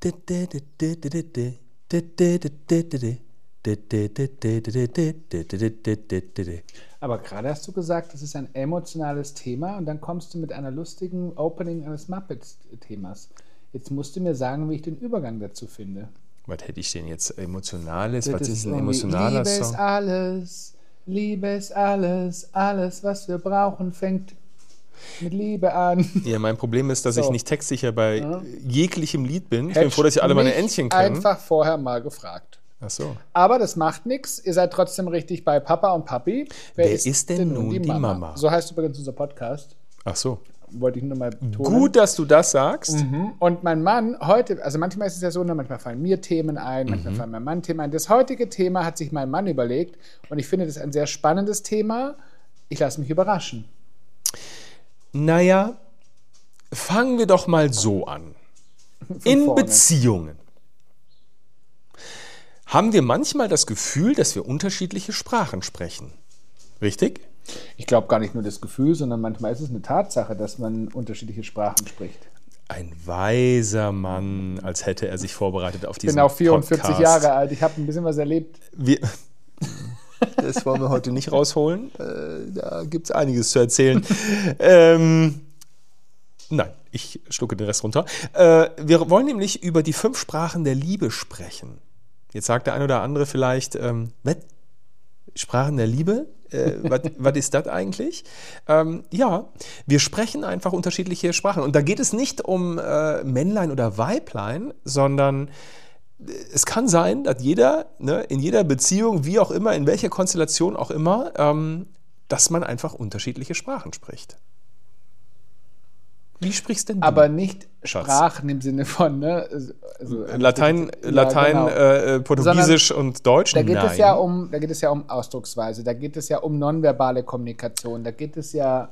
Aber gerade hast du gesagt, das ist ein emotionales Thema und dann kommst du mit einer lustigen Opening eines Muppets-Themas. Jetzt musst du mir sagen, wie ich den Übergang dazu finde. Was hätte ich denn jetzt? Emotionales? Was Das ist ein emotionaler Liebe Song? ist alles, Liebe ist alles, alles, was wir brauchen, fängt mit Liebe an. Ja, mein Problem ist, dass ich nicht textsicher bei jeglichem Lied bin. Ich bin Hättest froh, dass ihr alle du meine mich Entchen kennen. einfach vorher mal gefragt. Ach so. Aber das macht nichts. Ihr seid trotzdem richtig bei Papa und Papi. Wer ist denn nun die Mama? So heißt übrigens unser Podcast. Ach so. Wollte ich nur mal betonen. Gut, dass du das sagst. Und mein Mann heute, also manchmal ist es ja so, manchmal fallen mir Themen ein, manchmal fallen mein Mann Themen ein. Das heutige Thema hat sich mein Mann überlegt und ich finde das ein sehr spannendes Thema. Ich lasse mich überraschen. Naja, fangen wir doch mal so an. In Beziehungen haben wir manchmal das Gefühl, dass wir unterschiedliche Sprachen sprechen. Richtig? Ich glaube gar nicht nur das Gefühl, sondern manchmal ist es eine Tatsache, dass man unterschiedliche Sprachen spricht. Ein weiser Mann, als hätte er sich vorbereitet auf diesen Podcast. Ich bin auch 44 Podcast. Jahre alt, ich habe ein bisschen was erlebt. Das wollen wir heute nicht rausholen. Da gibt es einiges zu erzählen. Nein, ich schlucke den Rest runter. Wir wollen nämlich über die 5 Sprachen der Liebe sprechen. Jetzt sagt der eine oder andere vielleicht, was? Sprachen der Liebe? Was ist das eigentlich? Ja, wir sprechen einfach unterschiedliche Sprachen. Und da geht es nicht um Männlein oder Weiblein, sondern es kann sein, dass jeder, in jeder Beziehung, wie auch immer, in welcher Konstellation auch immer, dass man einfach unterschiedliche Sprachen spricht. Wie sprichst denn du? Aber nicht Schatz? Sprachen im Sinne von Latein, genau. Portugiesisch und Deutsch? Da geht es ja um Ausdrucksweise, da geht es ja um nonverbale Kommunikation, da geht es ja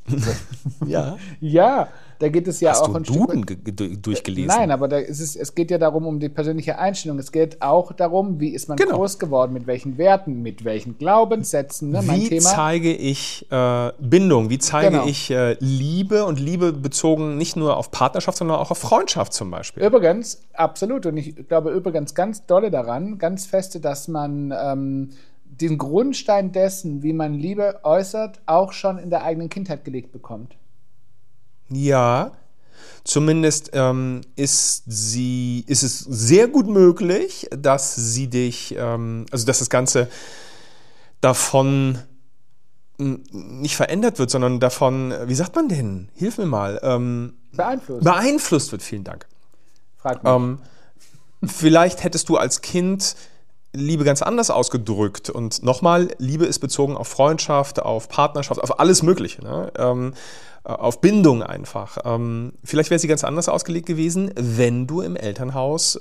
Ja. Ja, da geht es ja Hast auch du ein Duden Stück. durchgelesen? Nein, aber es geht ja darum, um die persönliche Einstellung. Es geht auch darum, wie ist man groß geworden, mit welchen Werten, mit welchen Glaubenssätzen. Ne? Wie zeige ich Bindung? Wie zeige ich Liebe? Und Liebe bezogen nicht nur auf Partnerschaft, sondern auch auf Freundschaft zum Beispiel. Übrigens, absolut. Und ich glaube übrigens ganz dolle daran, ganz feste, dass man den Grundstein dessen, wie man Liebe äußert, auch schon in der eigenen Kindheit gelegt bekommt. Ja, zumindest ist es sehr gut möglich, dass sie dich, dass das Ganze davon nicht verändert wird, sondern davon, wie sagt man denn? Hilf mir mal. Beeinflusst wird, vielen Dank. Frag mich. Vielleicht hättest du als Kind Liebe ganz anders ausgedrückt. Und nochmal, Liebe ist bezogen auf Freundschaft, auf Partnerschaft, auf alles Mögliche, ne? Auf Bindung einfach. Vielleicht wäre sie ganz anders ausgelegt gewesen, wenn du im Elternhaus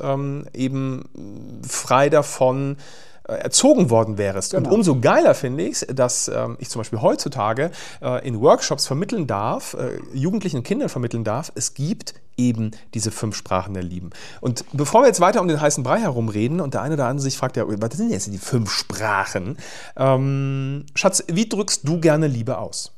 eben frei davon erzogen worden wärst. Genau. Und umso geiler finde ich es, dass ich zum Beispiel heutzutage in Workshops vermitteln darf, Jugendlichen und Kindern vermitteln darf, es gibt eben diese 5 Sprachen der Liebe. Und bevor wir jetzt weiter um den heißen Brei herumreden und der eine oder andere sich fragt, ja, was sind jetzt die 5 Sprachen? Schatz, wie drückst du gerne Liebe aus?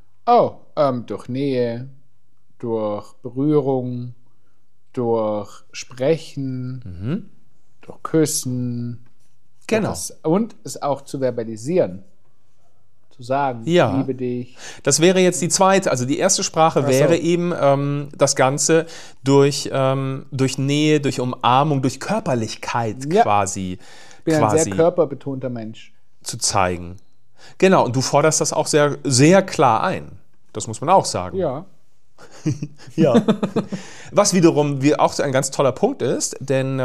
Durch Nähe, durch Berührung, durch Sprechen, durch Küssen. Genau. Und es auch zu verbalisieren. Zu sagen, ich liebe dich. Das wäre jetzt die zweite, also die erste Sprache wäre eben das Ganze durch Nähe, durch Umarmung, durch Körperlichkeit quasi. Ich bin ein sehr körperbetonter Mensch. Zu zeigen. Genau, und du forderst das auch sehr, sehr klar ein. Das muss man auch sagen. Ja. Ja. Was wiederum auch ein ganz toller Punkt ist, denn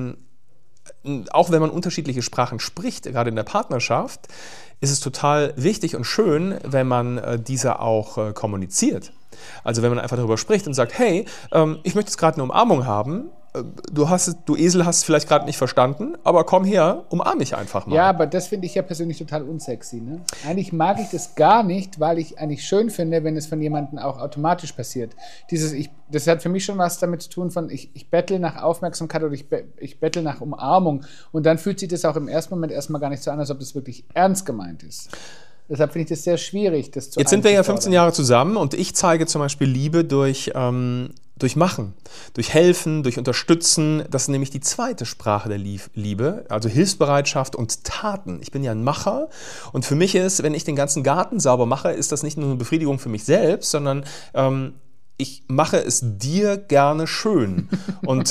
auch wenn man unterschiedliche Sprachen spricht, gerade in der Partnerschaft, ist es total wichtig und schön, wenn man diese auch kommuniziert. Also wenn man einfach darüber spricht und sagt, hey, ich möchte jetzt gerade eine Umarmung haben, du Esel hast es vielleicht gerade nicht verstanden, aber komm her, umarm mich einfach mal. Ja, aber das finde ich ja persönlich total unsexy. Ne? Eigentlich mag ich das gar nicht, weil ich eigentlich schön finde, wenn es von jemandem auch automatisch passiert. Das hat für mich schon was damit zu tun von, ich bettle nach Aufmerksamkeit oder ich bettle nach Umarmung und dann fühlt sich das auch im ersten Moment erstmal gar nicht so an, als ob das wirklich ernst gemeint ist. Deshalb finde ich das sehr schwierig, das zu Jetzt sind wir ja 15 Jahre zusammen und ich zeige zum Beispiel Liebe durch durch Machen, durch Helfen, durch Unterstützen. Das ist nämlich die zweite Sprache der Liebe, also Hilfsbereitschaft und Taten. Ich bin ja ein Macher und für mich ist, wenn ich den ganzen Garten sauber mache, ist das nicht nur eine Befriedigung für mich selbst, sondern ich mache es dir gerne schön. Und,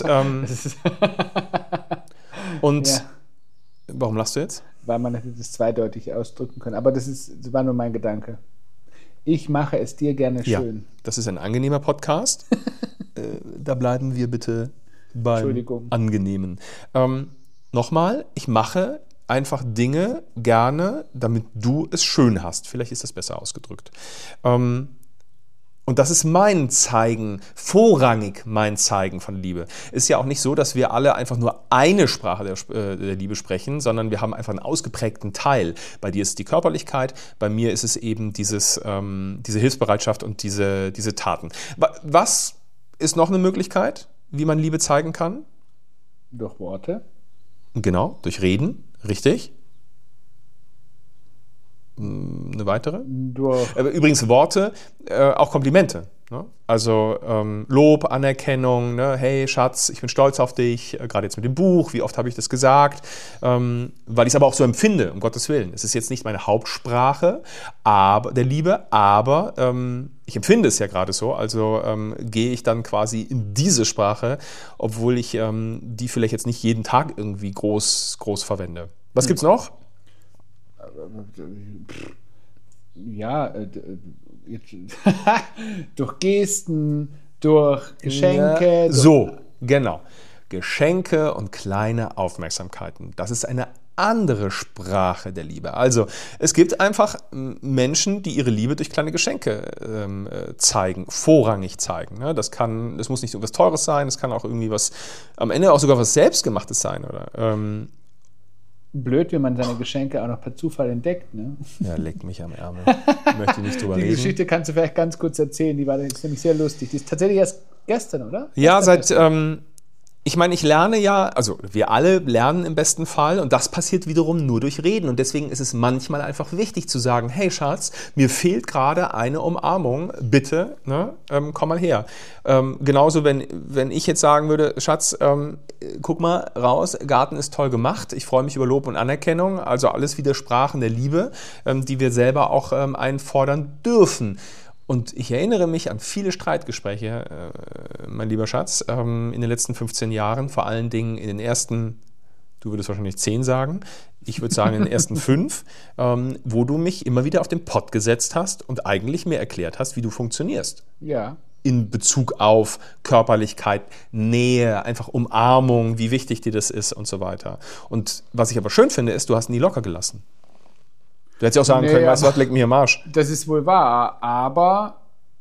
Ja. Warum lachst du jetzt? Weil man hätte das zweideutig ausdrücken können. Aber das war nur mein Gedanke. Ich mache es dir gerne schön. Ja, das ist ein angenehmer Podcast. Da bleiben wir bitte beim Angenehmen. Nochmal, ich mache einfach Dinge gerne, damit du es schön hast. Vielleicht ist das besser ausgedrückt. Und das ist mein Zeigen, vorrangig mein Zeigen von Liebe. Ist ja auch nicht so, dass wir alle einfach nur eine Sprache der Liebe sprechen, sondern wir haben einfach einen ausgeprägten Teil. Bei dir ist es die Körperlichkeit, bei mir ist es eben diese Hilfsbereitschaft und diese Taten. Was ist noch eine Möglichkeit, wie man Liebe zeigen kann? Durch Worte. Genau, durch Reden, richtig. Eine weitere? Übrigens Worte, auch Komplimente. Ne? Also Lob, Anerkennung, ne? Hey Schatz, ich bin stolz auf dich, gerade jetzt mit dem Buch, wie oft habe ich das gesagt, weil ich es aber auch so empfinde, um Gottes Willen. Es ist jetzt nicht meine Hauptsprache der Liebe, aber ich empfinde es ja gerade so, also gehe ich dann quasi in diese Sprache, obwohl ich die vielleicht jetzt nicht jeden Tag irgendwie groß verwende. Was gibt's noch? Ja, durch Gesten, durch Geschenke. Ja, so, genau. Geschenke und kleine Aufmerksamkeiten. Das ist eine andere Sprache der Liebe. Also es gibt einfach Menschen, die ihre Liebe durch kleine Geschenke zeigen, vorrangig zeigen. Ne? Das muss nicht irgendwas Teures sein, das kann auch irgendwie am Ende auch sogar was Selbstgemachtes sein. Oder? Blöd, wenn man seine Geschenke auch noch per Zufall entdeckt. Ne? Ja, leck mich am Ärmel. Möchte nicht drüber reden. Die Geschichte kannst du vielleicht ganz kurz erzählen, die war nämlich sehr lustig. Die ist tatsächlich erst gestern, oder? Ja, ich meine, ich lerne ja, also wir alle lernen im besten Fall und das passiert wiederum nur durch Reden und deswegen ist es manchmal einfach wichtig zu sagen, hey Schatz, mir fehlt gerade eine Umarmung, bitte, ne, komm mal her. Genauso, wenn ich jetzt sagen würde, Schatz, guck mal raus, Garten ist toll gemacht, ich freue mich über Lob und Anerkennung, also alles wieder Sprachen der Liebe, die wir selber auch einfordern dürfen. Und ich erinnere mich an viele Streitgespräche, mein lieber Schatz, in den letzten 15 Jahren, vor allen Dingen in den ersten, du würdest wahrscheinlich 10 sagen, ich würde sagen in den ersten 5, wo du mich immer wieder auf den Pott gesetzt hast und eigentlich mir erklärt hast, wie du funktionierst. Ja. In Bezug auf Körperlichkeit, Nähe, einfach Umarmung, wie wichtig dir das ist und so weiter. Und was ich aber schön finde, ist, du hast nie locker gelassen. Du hättest ja auch sagen können, weißt du was, leck mir am Arsch. Das ist wohl wahr, aber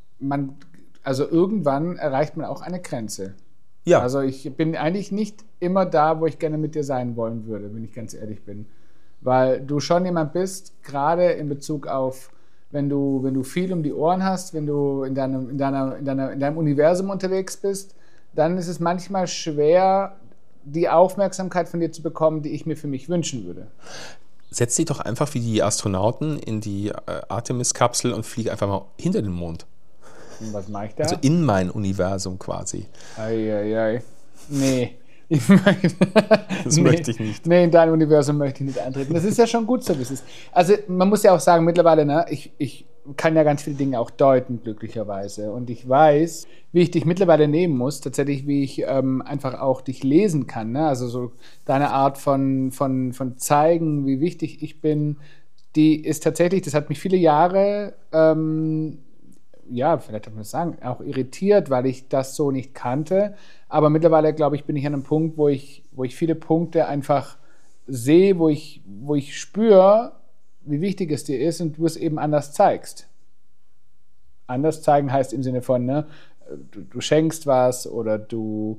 also irgendwann erreicht man auch eine Grenze. Ja. Also ich bin eigentlich nicht immer da, wo ich gerne mit dir sein wollen würde, wenn ich ganz ehrlich bin. Weil du schon jemand bist, gerade in Bezug auf, wenn du viel um die Ohren hast, wenn du in deinem Universum unterwegs bist, dann ist es manchmal schwer, die Aufmerksamkeit von dir zu bekommen, die ich mir für mich wünschen würde. Setz dich doch einfach wie die Astronauten in die Artemis-Kapsel und fliege einfach mal hinter den Mond. Und was mache ich da? Also in mein Universum quasi. Eieiei. Nee. Das möchte ich nicht. Nee, in dein Universum möchte ich nicht eintreten. Das ist ja schon gut so, wie es ist. Also man muss ja auch sagen, mittlerweile, ne, ich kann ja ganz viele Dinge auch deuten, glücklicherweise. Und ich weiß, wie ich dich mittlerweile nehmen muss, tatsächlich, wie ich einfach auch dich lesen kann. Ne? Also so deine Art von zeigen, wie wichtig ich bin, die ist tatsächlich, das hat mich viele Jahre, ja, vielleicht darf man das sagen, auch irritiert, weil ich das so nicht kannte. Aber mittlerweile, glaube ich, bin ich an einem Punkt, wo ich viele Punkte einfach sehe, wo ich spüre, wie wichtig es dir ist und du es eben anders zeigst. Anders zeigen heißt im Sinne von, ne, du schenkst was oder du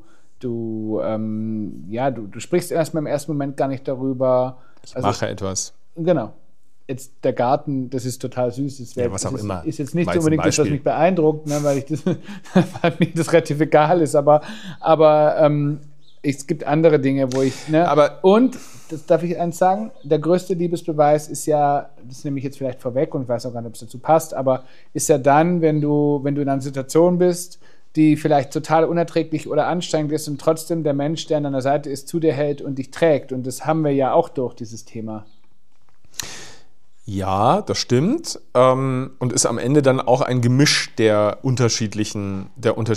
sprichst erstmal im ersten Moment gar nicht darüber. Ich mache etwas. Genau. Jetzt der Garten, das ist total süß. Was auch immer. Ist jetzt nicht unbedingt das, was mich beeindruckt, ne, weil mir das relativ egal ist, aber es gibt andere Dinge, wo ich... Ne, und, das darf ich eins sagen, der größte Liebesbeweis ist ja, das nehme ich jetzt vielleicht vorweg und ich weiß auch gar nicht, ob es dazu passt, aber ist ja dann, wenn du in einer Situation bist, die vielleicht total unerträglich oder anstrengend ist und trotzdem der Mensch, der an deiner Seite ist, zu dir hält und dich trägt. Und das haben wir ja auch durch dieses Thema. Ja, das stimmt. Und ist am Ende dann auch ein Gemisch der unterschiedlichen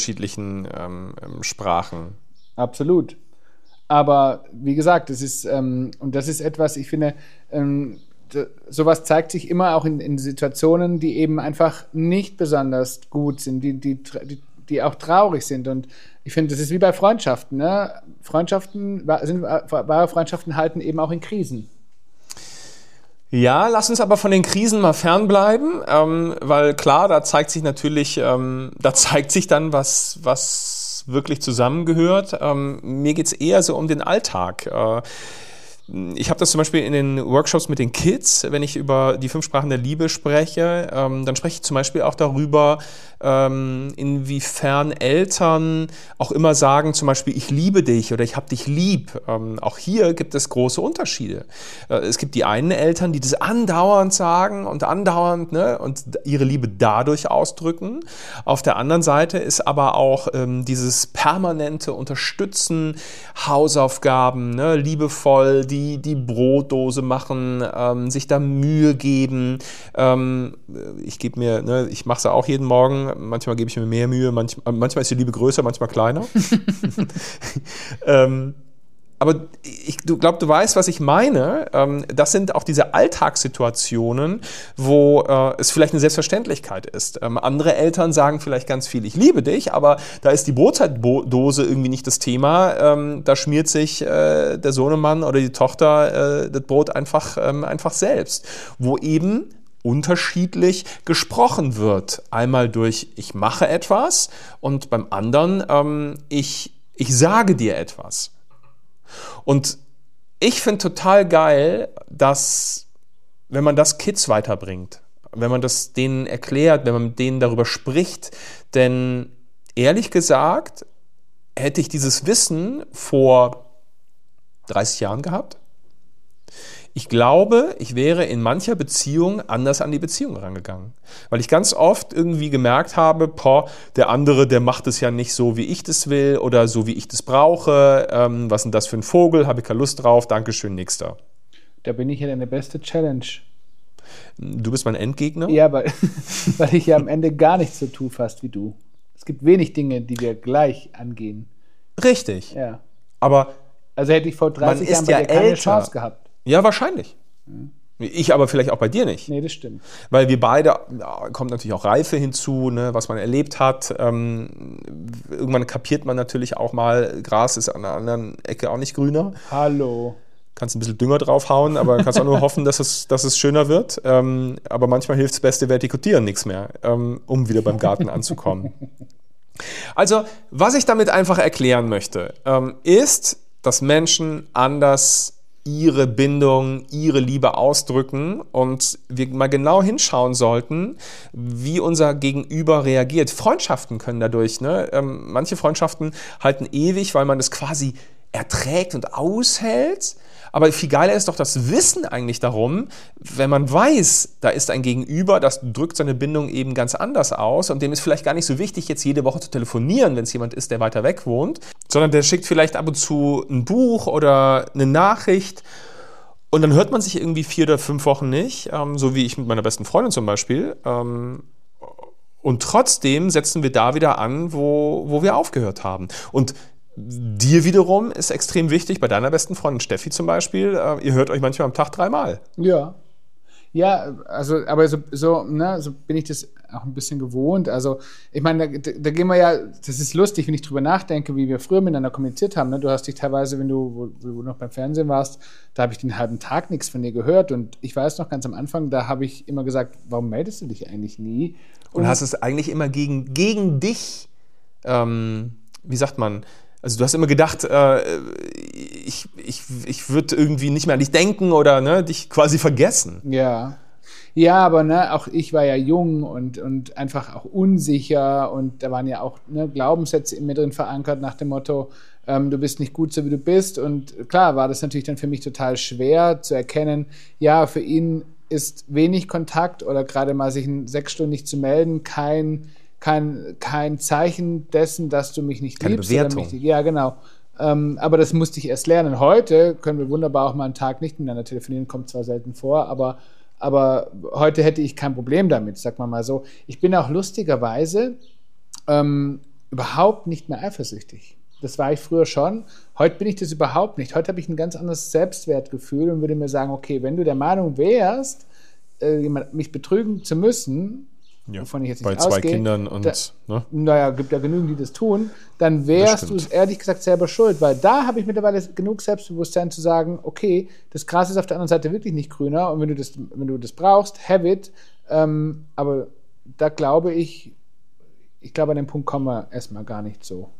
Sprachen. Absolut. Aber wie gesagt, das ist, und das ist etwas, ich finde, sowas zeigt sich immer auch in Situationen, die eben einfach nicht besonders gut sind, die auch traurig sind. Und ich finde, das ist wie bei Freundschaften. Ne? Wahre Freundschaften halten eben auch in Krisen. Ja, lass uns aber von den Krisen mal fernbleiben, weil klar, da zeigt sich dann, was wirklich zusammengehört. Mir geht's eher so um den Alltag. Ich habe das zum Beispiel in den Workshops mit den Kids, wenn ich über die 5 Sprachen der Liebe spreche, dann spreche ich zum Beispiel auch darüber, inwiefern Eltern auch immer sagen, zum Beispiel, ich liebe dich oder ich hab dich lieb. Auch hier gibt es große Unterschiede. Es gibt die einen Eltern, die das andauernd sagen und andauernd, ne, und ihre Liebe dadurch ausdrücken. Auf der anderen Seite ist aber auch dieses permanente Unterstützen, Hausaufgaben, ne, liebevoll, die Brotdose machen, sich da Mühe geben. Ich mache es ja auch jeden Morgen. Manchmal gebe ich mir mehr Mühe, manchmal ist die Liebe größer, manchmal kleiner. Aber du weißt, was ich meine. Das sind auch diese Alltagssituationen, wo es vielleicht eine Selbstverständlichkeit ist. Andere Eltern sagen vielleicht ganz viel, ich liebe dich, aber da ist die Brotzeitdose irgendwie nicht das Thema. Da schmiert sich der Sohnemann oder die Tochter das Brot einfach selbst. Wo eben unterschiedlich gesprochen wird. Einmal durch ich mache etwas und beim anderen ich sage dir etwas. Und ich finde total geil, dass, wenn man das Kids weiterbringt, wenn man das denen erklärt, wenn man mit denen darüber spricht, denn ehrlich gesagt, hätte ich dieses Wissen vor 30 Jahren gehabt, ich glaube, ich wäre in mancher Beziehung anders an die Beziehung rangegangen. Weil ich ganz oft irgendwie gemerkt habe, der andere, der macht es ja nicht so, wie ich das will oder so, wie ich das brauche. Was ist denn das für ein Vogel? Habe ich keine Lust drauf. Dankeschön, nächster. Da bin ich ja deine beste Challenge. Du bist mein Endgegner? Ja, weil ich ja am Ende gar nicht so tue fast wie du. Es gibt wenig Dinge, die wir gleich angehen. Richtig. Ja. Aber also hätte ich vor 30 Jahren bei dir keine Chance gehabt. Ja, wahrscheinlich. Ich aber vielleicht auch bei dir nicht. Nee, das stimmt. Weil wir beide, kommt natürlich auch Reife hinzu, ne, was man erlebt hat. Irgendwann kapiert man natürlich auch mal, Gras ist an der anderen Ecke auch nicht grüner. Hallo. Kannst ein bisschen Dünger draufhauen, aber kannst auch nur hoffen, dass es schöner wird. Aber manchmal hilft das beste Vertikutieren nichts mehr, um wieder beim Garten anzukommen. Also, was ich damit einfach erklären möchte, ist, dass Menschen anders ihre Bindung, ihre Liebe ausdrücken und wir mal genau hinschauen sollten, wie unser Gegenüber reagiert. Freundschaften können dadurch, ne? Manche Freundschaften halten ewig, weil man es quasi erträgt und aushält. Aber viel geiler ist doch das Wissen eigentlich darum, wenn man weiß, da ist ein Gegenüber, das drückt seine Bindung eben ganz anders aus und dem ist vielleicht gar nicht so wichtig, jetzt jede Woche zu telefonieren, wenn es jemand ist, der weiter weg wohnt, sondern der schickt vielleicht ab und zu ein Buch oder eine Nachricht und dann hört man sich irgendwie 4 oder 5 Wochen nicht, so wie ich mit meiner besten Freundin zum Beispiel. Und trotzdem setzen wir da wieder an, wo wir aufgehört haben. Und dir wiederum ist extrem wichtig, bei deiner besten Freundin Steffi zum Beispiel, ihr hört euch manchmal am Tag 3-mal. Ja. Ja, also, aber so bin ich das auch ein bisschen gewohnt. Also, ich meine, da gehen wir ja, das ist lustig, wenn ich drüber nachdenke, wie wir früher miteinander kommuniziert haben. Ne? Du hast dich teilweise, wenn wo du noch beim Fernsehen warst, da habe ich den halben Tag nichts von dir gehört. Und ich weiß noch ganz am Anfang, da habe ich immer gesagt, warum meldest du dich eigentlich nie? Und hast es eigentlich immer gegen dich, wie sagt man, also du hast immer gedacht, ich würde irgendwie nicht mehr an dich denken oder ne, dich quasi vergessen. Ja. Ja, aber ne, auch ich war ja jung und einfach auch unsicher und da waren ja auch Glaubenssätze in mir drin verankert nach dem Motto, du bist nicht gut so wie du bist und klar war das natürlich dann für mich total schwer zu erkennen, ja, für ihn ist wenig Kontakt oder gerade mal sich in 6 Stunden nicht zu melden kein kein Zeichen dessen, dass du mich nicht keine liebst. Bewertung. Ja, genau. Aber das musste ich erst lernen. Heute können wir wunderbar auch mal einen Tag nicht miteinander telefonieren, kommt zwar selten vor, aber heute hätte ich kein Problem damit, sag mal so. Ich bin auch lustigerweise überhaupt nicht mehr eifersüchtig. Das war ich früher schon. Heute bin ich das überhaupt nicht. Heute habe ich ein ganz anderes Selbstwertgefühl und würde mir sagen, okay, wenn du der Meinung wärst, mich betrügen zu müssen, Ja, wovon ich jetzt bei nicht 2 ausgehe, Kindern und naja, gibt ja genügend, die das tun, dann wärst du ehrlich gesagt selber schuld, weil da habe ich mittlerweile genug Selbstbewusstsein zu sagen, okay, das Gras ist auf der anderen Seite wirklich nicht grüner und wenn du das brauchst, have it, aber da glaube ich glaube, an den Punkt kommen wir erstmal gar nicht so.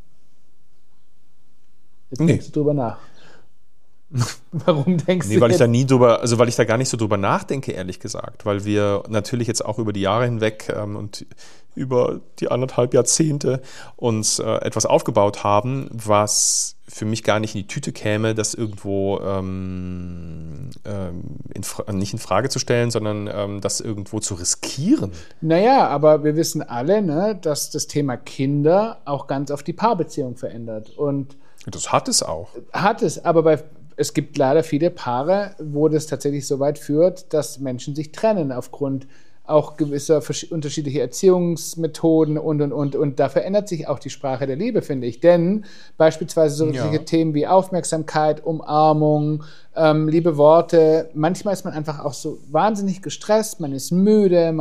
Jetzt denkst du drüber nach. Warum denkst du weil jetzt? weil ich da gar nicht so drüber nachdenke, ehrlich gesagt, weil wir natürlich jetzt auch über die Jahre hinweg und über die 1,5 Jahrzehnte uns etwas aufgebaut haben, was für mich gar nicht in die Tüte käme, das irgendwo nicht in Frage zu stellen, sondern das irgendwo zu riskieren. Naja, aber wir wissen alle, ne, dass das Thema Kinder auch ganz oft die Paarbeziehung verändert. Und das hat es auch. Aber es gibt leider viele Paare, wo das tatsächlich so weit führt, dass Menschen sich trennen aufgrund auch gewisser unterschiedlicher Erziehungsmethoden und da verändert sich auch die Sprache der Liebe, finde ich. Denn beispielsweise solche Themen wie Aufmerksamkeit, Umarmung, liebe Worte, manchmal ist man einfach auch so wahnsinnig gestresst, man ist müde,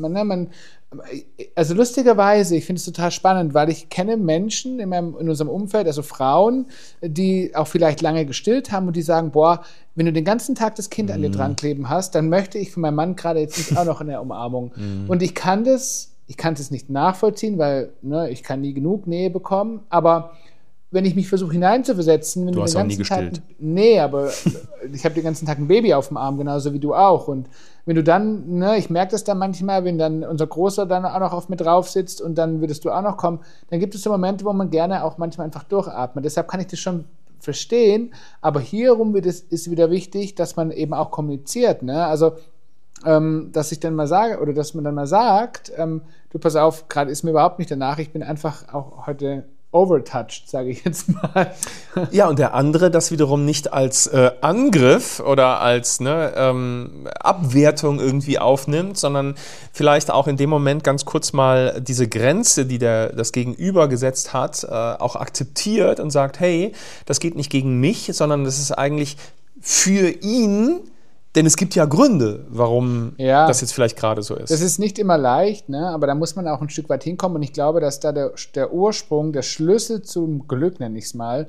also lustigerweise, ich finde es total spannend, weil ich kenne Menschen in unserem Umfeld, also Frauen, die auch vielleicht lange gestillt haben und die sagen, boah, wenn du den ganzen Tag das Kind an dir dran kleben hast, dann möchte ich von meinem Mann gerade jetzt nicht auch noch in der Umarmung. Und ich kann das nicht nachvollziehen, weil ich kann nie genug Nähe bekommen, aber wenn ich mich versuche hineinzuversetzen, wenn du hast den auch nie ganzen gestillt. Nee, aber ich habe den ganzen Tag ein Baby auf dem Arm, genauso wie du auch. Und wenn du dann, ich merke das dann manchmal, wenn dann unser Großer dann auch noch auf mir drauf sitzt und dann würdest du auch noch kommen, dann gibt es so Momente, wo man gerne auch manchmal einfach durchatmet. Deshalb kann ich das schon verstehen, aber hierum ist wieder wichtig, dass man eben auch kommuniziert. Ne? Also, dass ich dann mal sage, oder dass man dann mal sagt, du pass auf, gerade ist mir überhaupt nicht danach, ich bin einfach auch heute overtouched, sage ich jetzt mal. Ja, und der andere das wiederum nicht als Angriff oder als Abwertung irgendwie aufnimmt, sondern vielleicht auch in dem Moment ganz kurz mal diese Grenze, die das Gegenüber gesetzt hat, auch akzeptiert und sagt, hey, das geht nicht gegen mich, sondern das ist eigentlich für ihn. Denn es gibt ja Gründe, warum das jetzt vielleicht gerade so ist. Das ist nicht immer leicht, ne? Aber da muss man auch ein Stück weit hinkommen. Und ich glaube, dass da der Ursprung, der Schlüssel zum Glück, nenne ich es mal,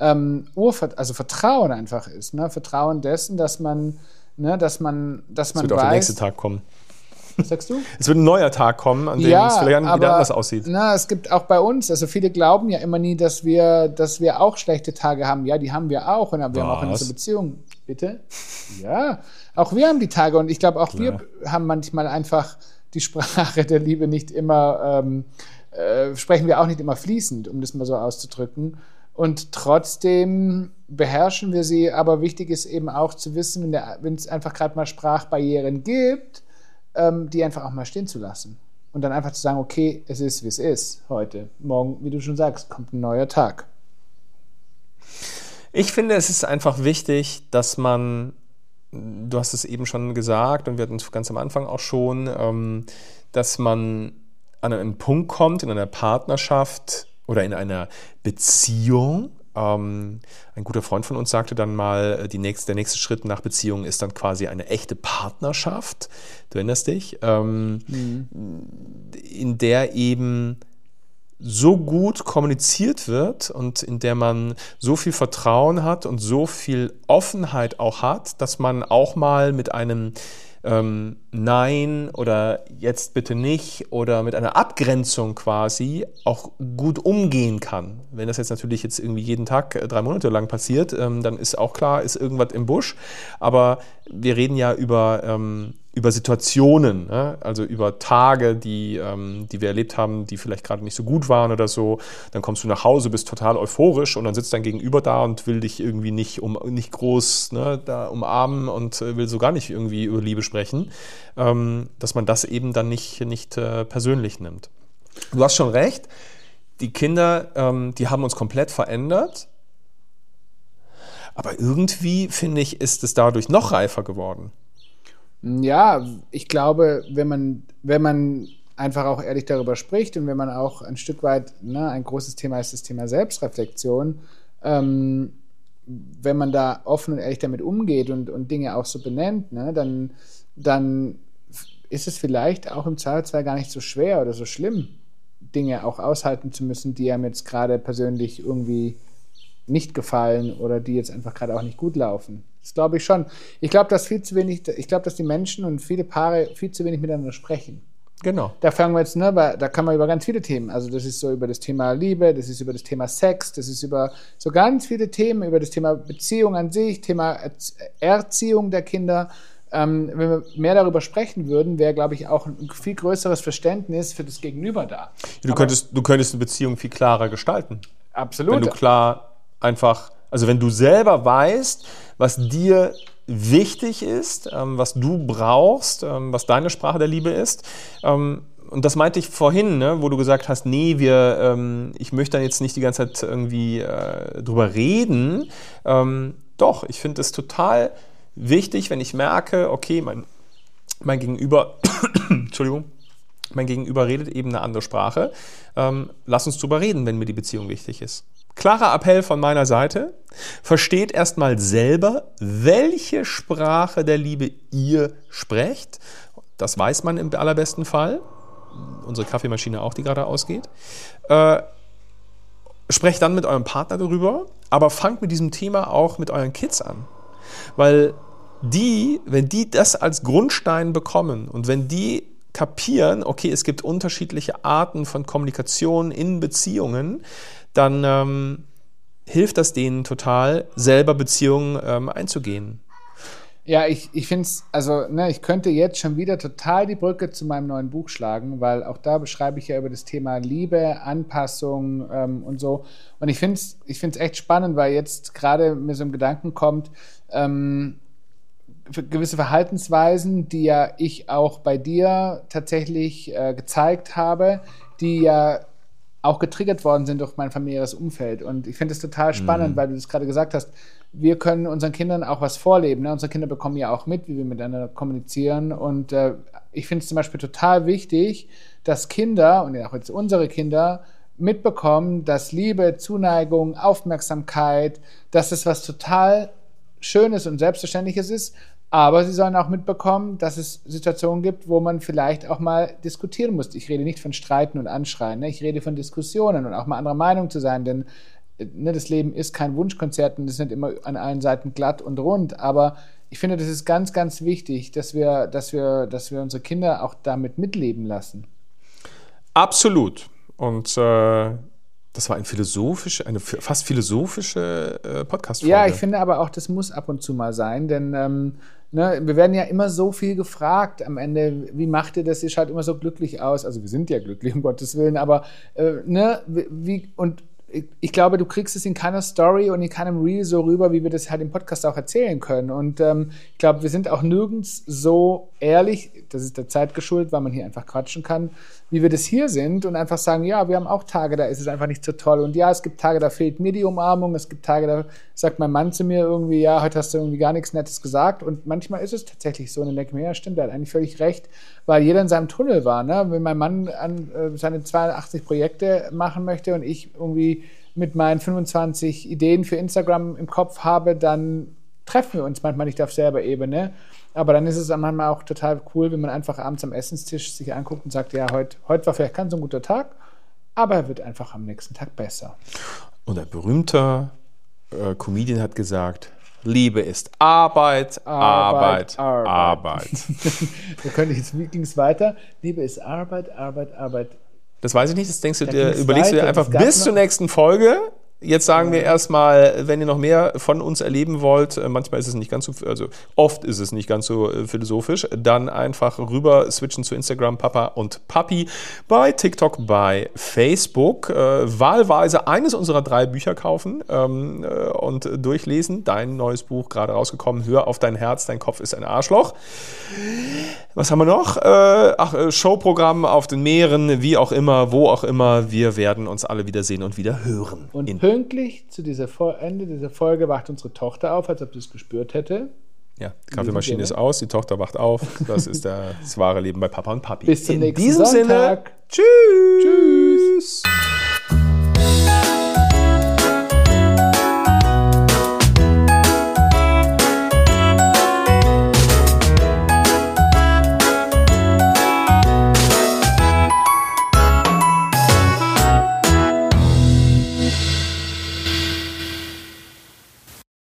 also Vertrauen einfach ist. Ne? Vertrauen dessen, dass man Es wird auch der nächste Tag kommen. Was sagst du? Es wird ein neuer Tag kommen, an dem es vielleicht wieder anders aussieht. Es gibt auch bei uns, also viele glauben ja immer nie, dass wir auch schlechte Tage haben. Ja, die haben wir auch. Und wir haben auch in unserer Beziehung. Bitte? Ja, auch wir haben die Tage. Und ich glaube, auch wir haben manchmal einfach die Sprache der Liebe nicht immer, sprechen wir auch nicht immer fließend, um das mal so auszudrücken. Und trotzdem beherrschen wir sie. Aber wichtig ist eben auch zu wissen, wenn es einfach gerade mal Sprachbarrieren gibt, die einfach auch mal stehen zu lassen. Und dann einfach zu sagen, okay, es ist, wie es ist heute. Morgen, wie du schon sagst, kommt ein neuer Tag. Ich finde, es ist einfach wichtig, dass man, du hast es eben schon gesagt und wir hatten es ganz am Anfang auch schon, dass man an einen Punkt kommt in einer Partnerschaft oder in einer Beziehung. Ein guter Freund von uns sagte dann mal, der nächste Schritt nach Beziehung ist dann quasi eine echte Partnerschaft. Du erinnerst dich? In der eben so gut kommuniziert wird und in der man so viel Vertrauen hat und so viel Offenheit auch hat, dass man auch mal mit einem Nein oder jetzt bitte nicht oder mit einer Abgrenzung quasi auch gut umgehen kann. Wenn das jetzt natürlich irgendwie jeden Tag 3 Monate lang passiert, dann ist auch klar, ist irgendwas im Busch. Aber wir reden ja über Situationen, ne? Also über Tage, die wir erlebt haben, die vielleicht gerade nicht so gut waren oder so. Dann kommst du nach Hause, bist total euphorisch und dann sitzt dein Gegenüber da und will dich irgendwie nicht groß da umarmen und will so gar nicht irgendwie über Liebe sprechen, dass man das eben dann nicht persönlich nimmt. Du hast schon recht, die Kinder, die haben uns komplett verändert. Aber irgendwie, finde ich, ist es dadurch noch reifer geworden. Ja, ich glaube, wenn man einfach auch ehrlich darüber spricht und wenn man auch ein Stück weit, ein großes Thema ist das Thema Selbstreflexion, wenn man da offen und ehrlich damit umgeht und Dinge auch so benennt, dann ist es vielleicht auch im Zweifelsfall gar nicht so schwer oder so schlimm, Dinge auch aushalten zu müssen, die einem jetzt gerade persönlich irgendwie nicht gefallen oder die jetzt einfach gerade auch nicht gut laufen. Das glaube ich schon. Ich glaube, dass die Menschen und viele Paare viel zu wenig miteinander sprechen. Genau. Da fangen wir jetzt, da kann man über ganz viele Themen, also das ist so über das Thema Liebe, das ist über das Thema Sex, das ist über so ganz viele Themen, über das Thema Beziehung an sich, Thema Erziehung der Kinder. Wenn wir mehr darüber sprechen würden, wäre, glaube ich, auch ein viel größeres Verständnis für das Gegenüber da. Du könntest eine Beziehung viel klarer gestalten. Absolut. Wenn du klar einfach, also wenn du selber weißt, was dir wichtig ist, was du brauchst, was deine Sprache der Liebe ist. Und das meinte ich vorhin, wo du gesagt hast, nee, ich möchte dann jetzt nicht die ganze Zeit irgendwie drüber reden. Doch, ich finde es total wichtig, wenn ich merke, okay, mein Gegenüber, Entschuldigung, mein Gegenüber redet eben eine andere Sprache. Lass uns drüber reden, wenn mir die Beziehung wichtig ist. Klarer Appell von meiner Seite. Versteht erstmal selber, welche Sprache der Liebe ihr sprecht. Das weiß man im allerbesten Fall. Unsere Kaffeemaschine auch, die gerade ausgeht. Sprecht dann mit eurem Partner darüber, aber fangt mit diesem Thema auch mit euren Kids an. Weil wenn die das als Grundstein bekommen und wenn die kapieren, okay, es gibt unterschiedliche Arten von Kommunikation in Beziehungen, dann hilft das denen total, selber Beziehungen einzugehen. Ja, ich finde es, ich könnte jetzt schon wieder total die Brücke zu meinem neuen Buch schlagen, weil auch da beschreibe ich ja über das Thema Liebe, Anpassung und so. Und ich finde es echt spannend, weil jetzt gerade mir so ein Gedanken kommt, gewisse Verhaltensweisen, die ja ich auch bei dir tatsächlich gezeigt habe, die ja auch getriggert worden sind durch mein familiäres Umfeld. Und ich finde es total spannend, weil du das gerade gesagt hast, wir können unseren Kindern auch was vorleben. Ne? Unsere Kinder bekommen ja auch mit, wie wir miteinander kommunizieren. Und ich finde es zum Beispiel total wichtig, dass Kinder, und auch jetzt unsere Kinder, mitbekommen, dass Liebe, Zuneigung, Aufmerksamkeit, dass es was total Schönes und Selbstverständliches ist. Aber sie sollen auch mitbekommen, dass es Situationen gibt, wo man vielleicht auch mal diskutieren muss. Ich rede nicht von Streiten und Anschreien. Ne? Ich rede von Diskussionen und auch mal anderer Meinung zu sein. Denn das Leben ist kein Wunschkonzert und es ist nicht immer an allen Seiten glatt und rund. Aber ich finde, das ist ganz, ganz wichtig, dass wir unsere Kinder auch damit mitleben lassen. Absolut. Und das war eine fast philosophische Podcast-Folge. Ja, ich finde aber auch, das muss ab und zu mal sein, denn wir werden ja immer so viel gefragt am Ende, wie macht ihr das? Ihr schaut immer so glücklich aus. Also wir sind ja glücklich, um Gottes Willen, aber ich glaube, du kriegst es in keiner Story und in keinem Reel so rüber, wie wir das halt im Podcast auch erzählen können. Und ich glaube, wir sind auch nirgends so ehrlich, das ist der Zeit geschuldet, weil man hier einfach quatschen kann, wie wir das hier sind und einfach sagen, ja, wir haben auch Tage, da ist es einfach nicht so toll. Und ja, es gibt Tage, da fehlt mir die Umarmung, es gibt Tage, da sagt mein Mann zu mir irgendwie, ja, heute hast du irgendwie gar nichts Nettes gesagt. Und manchmal ist es tatsächlich so, und dann denke ich mir, ja, stimmt, er hat eigentlich völlig recht, weil jeder in seinem Tunnel war. Ne? Wenn mein Mann seine 82 Projekte machen möchte und ich irgendwie mit meinen 25 Ideen für Instagram im Kopf habe, dann treffen wir uns manchmal nicht auf selber Ebene. Aber dann ist es manchmal auch total cool, wenn man einfach abends am Essenstisch sich anguckt und sagt, ja, heute war vielleicht kein so ein guter Tag, aber er wird einfach am nächsten Tag besser. Und ein berühmter Comedian hat gesagt, Liebe ist Arbeit, Arbeit, Arbeit. Arbeit. Wie ging es weiter? Liebe ist Arbeit, Arbeit, Arbeit. Das weiß ich nicht, das überlegst du dir einfach bis zur nächsten Folge. Jetzt sagen wir erstmal, wenn ihr noch mehr von uns erleben wollt, manchmal ist es nicht ganz so, also oft ist es nicht ganz so philosophisch, dann einfach rüber switchen zu Instagram, Papa und Papi, bei TikTok, bei Facebook, wahlweise eines unserer 3 Bücher kaufen und durchlesen. Dein neues Buch, gerade rausgekommen, Hör auf dein Herz, dein Kopf ist ein Arschloch. Was haben wir noch? Showprogramm auf den Meeren, wie auch immer, wo auch immer. Wir werden uns alle wiedersehen und wieder hören. Und pünktlich zu Ende dieser Folge wacht unsere Tochter auf, als ob sie es gespürt hätte. Ja, die Kaffeemaschine ist aus, die Tochter wacht auf. Das ist das wahre Leben bei Papa und Papi. Bis zum nächsten Sonntag. Sonntag. Tschüss.